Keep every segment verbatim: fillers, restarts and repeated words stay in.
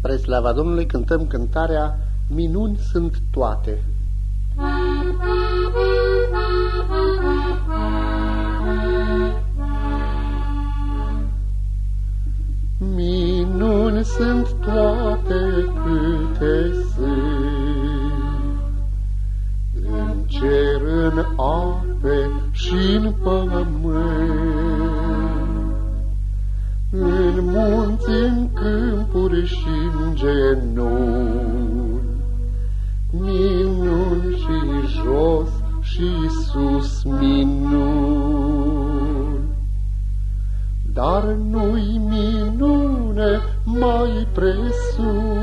Spre slava Domnului cântăm cântarea Minuni sunt toate. Minuni sunt toate câte sunt, în cer, în ape și-n pământ, în munți, în câmpuri și-n genunchi, minuni și jos și sus minuni. Dar nu-i minune mai presus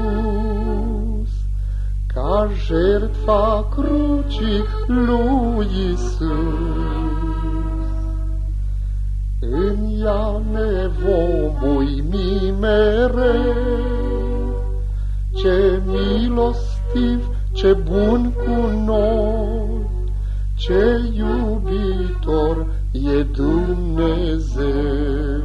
ca jertfa crucii lui Iisus. În ea ne vom uimi mereu, ce milostiv, ce bun cu noi, ce iubitor e Dumnezeu.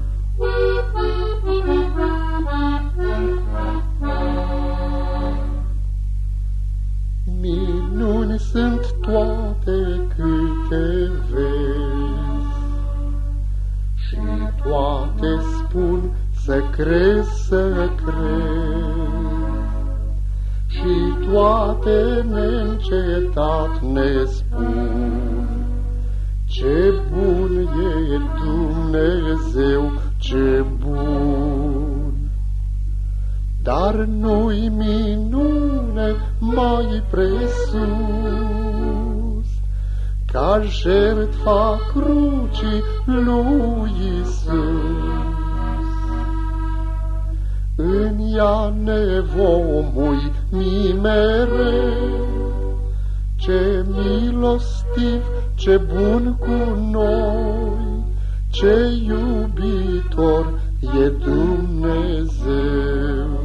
Minuni sunt toate câte vezi, și toate spun să crezi, să crezi, și toate neîncetat ne spun ce bun e Dumnezeu, ce bun. Dar nu-i minune mai presus ca jertfa crucii lui Iisus. În ea ne vom uimi mereu, ce milostiv, ce bun cu noi, ce iubitor e Dumnezeu.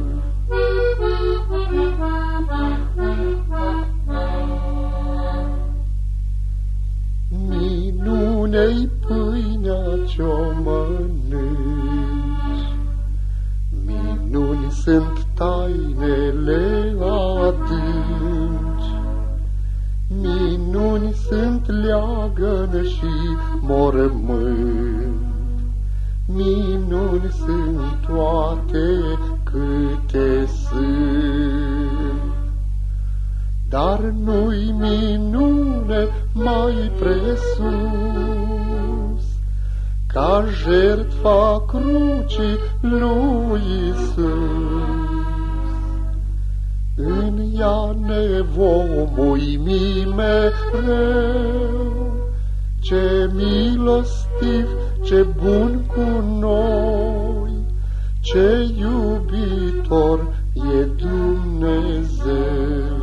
Minune-i pâinea ce-o mănânci, minuni sunt tainele adânci, minuni sunt leagăn și mormânt, minuni sunt toate câte sunt. Dar nu-i minune mai presus ca jertfa crucii lui Iisus. În ea ne vom uimi mereu, ce milostiv, ce bun cu noi, ce iubitor e Dumnezeu.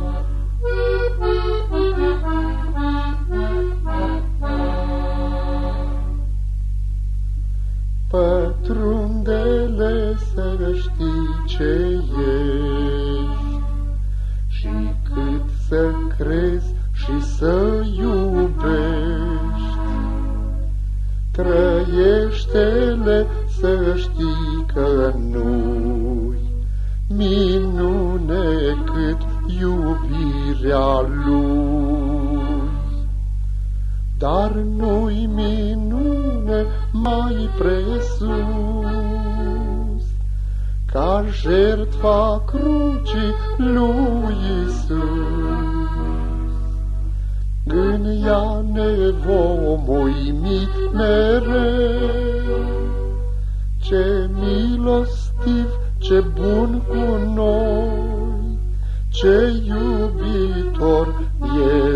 Pătrundele să știi ce ești și cât să crezi și să iubești. Trăiește-le să știi că nu-i minune cât iubirea lui. Dar nu-i minune mai presus ca jertfa crucii lui Iisus. În ea ne vom uimi mereu, ce milostiv, ce bun cu noi, ce iubitor e